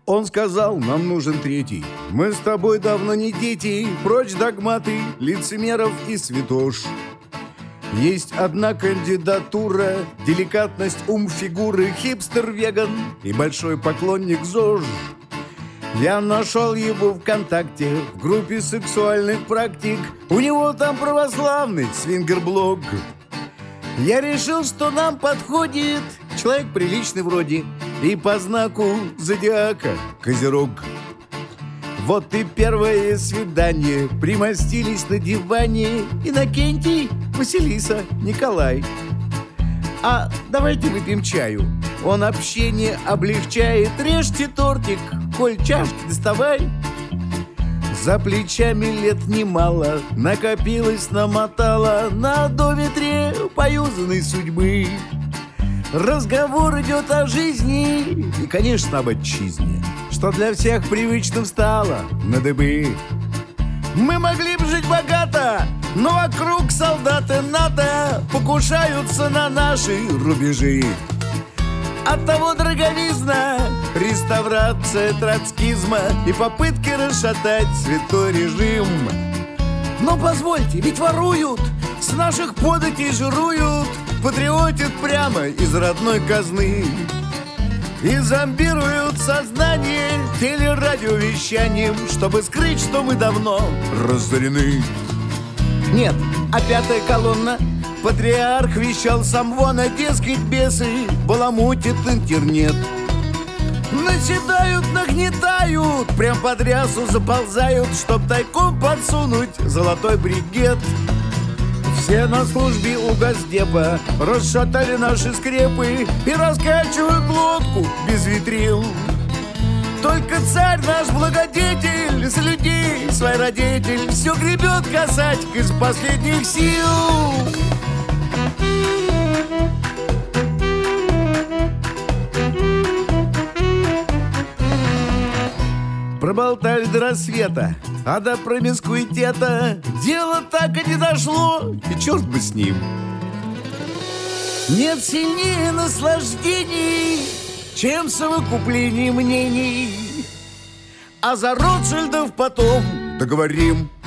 Он сказал, нам нужен третий. Мы с тобой давно не дети. Прочь догматы, лицемеров и святош. Есть одна кандидатура: деликатность, ум, фигуры, хипстер-веган и большой поклонник ЗОЖ. Я нашел его ВКонтакте в группе сексуальных практик. У него там православный свингер-блог. Я решил, что нам подходит человек приличный вроде и по знаку зодиака Козерог. Вот и первое свидание. Примостились на диване Иннокентий, Василиса, Николай. А давайте выпьем чаю. Он общение облегчает. Режьте тортик, коль чашки доставай. За плечами лет немало, накопилось, намотало на доветре поюзанной судьбы. Разговор идет о жизни и, конечно, об отчизне, что для всех привычным стало на дыбы. Мы могли бы жить богато, но вокруг солдаты НАТО покушаются на наши рубежи. Оттого дороговизна, реставрация троцкизма и попытки расшатать святой режим. Но позвольте, ведь воруют, с наших податей жируют, патриотят прямо из родной казны и зомбируют сознание телерадиовещанием, чтобы скрыть, что мы давно разорены. Нет, а пятая колонна. Патриарх вещал сам вон, а дескать бесы баламутит интернет. Наседают, нагнетают, прям под рясу заползают, чтоб тайком подсунуть золотой бригет. Все на службе у Госдепа расшатали наши скрепы и раскачивают лодку без витрил. Только царь наш благодетель, с людей свой родитель все гребет касатик из последних сил. Проболтали до рассвета, а до промискуитета дело так и не дошло, и черт бы с ним. Нет сильнее наслаждений, чем совокупление мнений. А за Ротшильдов потом договорим.